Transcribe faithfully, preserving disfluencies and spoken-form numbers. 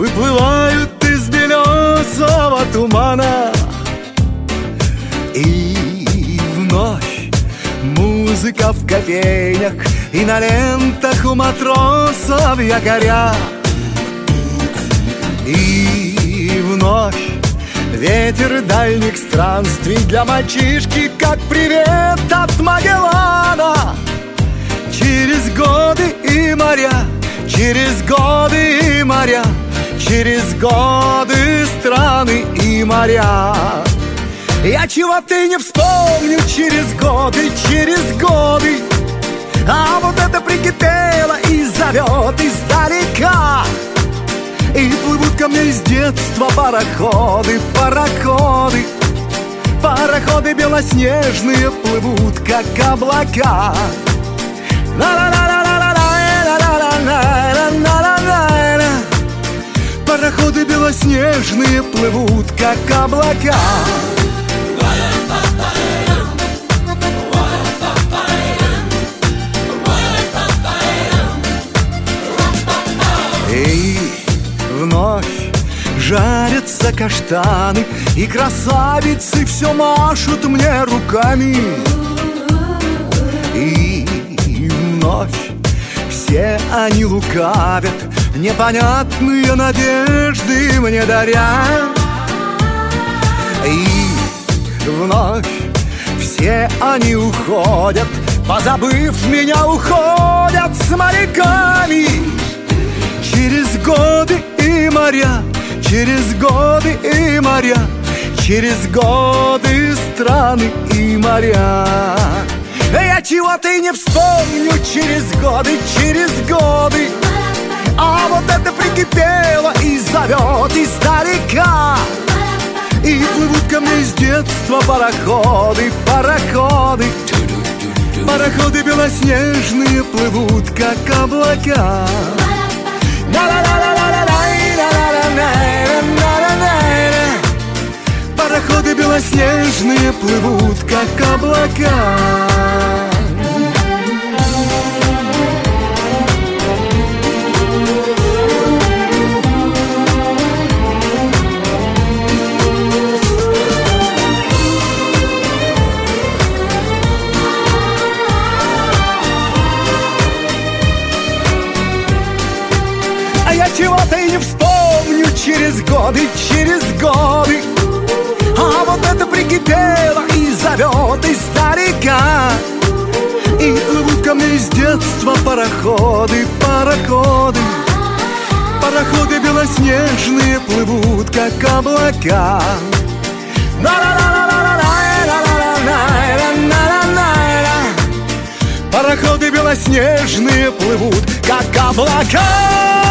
выплывают из белесого тумана. И вновь музыка в кофейнях и на лентах у матросов якоря. И вновь ветер дальних странствий для мальчишки, как привет от Магеллана. Через годы и моря, через годы и моря, через годы, страны и моря. Я чего-то и не вспомню через годы, через годы. А вот это прикипело и зовет издалека. И плывут ко мне из детства пароходы, пароходы. Пароходы белоснежные плывут, как облака. Пароходы белоснежные плывут, как облака. И вновь жарятся каштаны, и красавицы все машут мне руками. И вновь все они лукавят, непонятные надежды мне даря. И вновь все они уходят, позабыв меня, уходят с моряками. Через годы и моря, через годы и моря, через годы, страны и моря. Я чего-то и не вспомню через годы, через годы. А вот это прикипело и зовет издалека. И плывут ко мне из детства пароходы, пароходы. Пароходы белоснежные плывут, как облака. Пароходы белоснежные плывут, как облака. А я чего-то и не вспомню через годы, через годы. А вот это прикипело и зовет издалека. И плывут ко мне из детства пароходы, пароходы. Пароходы белоснежные плывут, как облака. Пароходы белоснежные плывут, как облака.